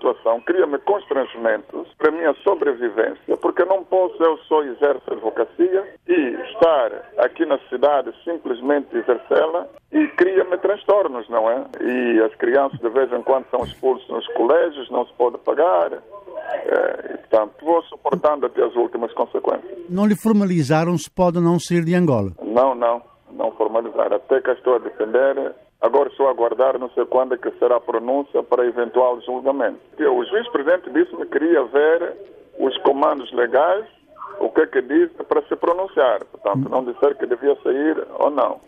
situação cria-me constrangimentos para a minha sobrevivência, porque não posso eu só exercer advocacia e estar aqui na cidade simplesmente exercê-la, e cria-me transtornos, não é? E as crianças de vez em quando são expulsas nos colégios, não se pode pagar. E, portanto, vou suportando até as últimas consequências. Não lhe formalizaram se pode ou não sair de Angola? Não formalizaram. Até que estou a depender. Agora estou a aguardar, não sei quando é que será a pronúncia para eventual julgamento. O juiz-presidente disse-me que queria ver os comandos legais, o que é que diz para se pronunciar. Portanto, não disser que devia sair ou não.